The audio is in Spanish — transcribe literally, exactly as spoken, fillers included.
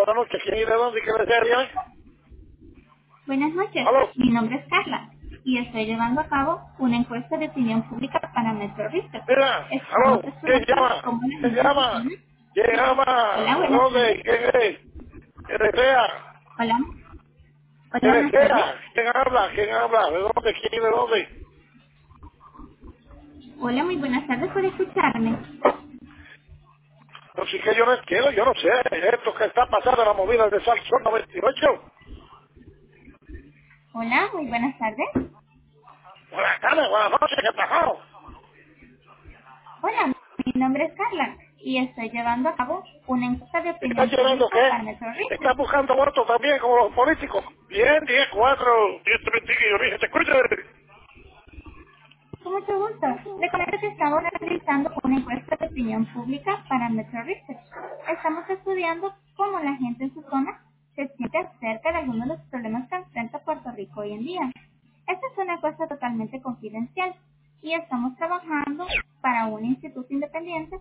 Buenas noches, ¿quién y de dónde y qué desea, dígame? Buenas noches, ¿Aló? mi nombre es Carla y estoy llevando a cabo una encuesta de opinión pública para Metro Research. Mira, Estamos ¿aló? ¿Quién estudiando llama? cómo la ¿Quién gente se llama? pone. ¿Quién llama? Hola, ¿De buenas tardes. dónde? ¿Quién es? ¿Qué desea? Hola, ¿Qué hola, buenas tardes. desea? ¿Quién habla? ¿Quién habla? ¿De dónde? ¿Quién y de dónde? Hola, muy buenas tardes por escucharme. No, sí que yo no entiendo, yo no sé. Esto que está pasando en la movida de Salsón noventa y ocho. Hola, muy buenas tardes. Buenas tardes, buenas noches, ¿qué pasó? Hola, mi nombre es Carla y estoy llevando a cabo una encuesta de ¿Estás opinión llenando pública qué? para Metro ¿Estás Research. buscando votos también como los políticos? Bien, diez, cuatro, diez, treinta y yo dije, te escucho. Con mucho gusto. Recuerda que estamos realizando una encuesta de opinión pública para Metro Research. Estamos estudiando cómo la gente en su zona se siente acerca de algunos de los problemas que enfrenta Puerto Rico hoy en día. Esta es una encuesta totalmente confidencial y estamos trabajando para un instituto independiente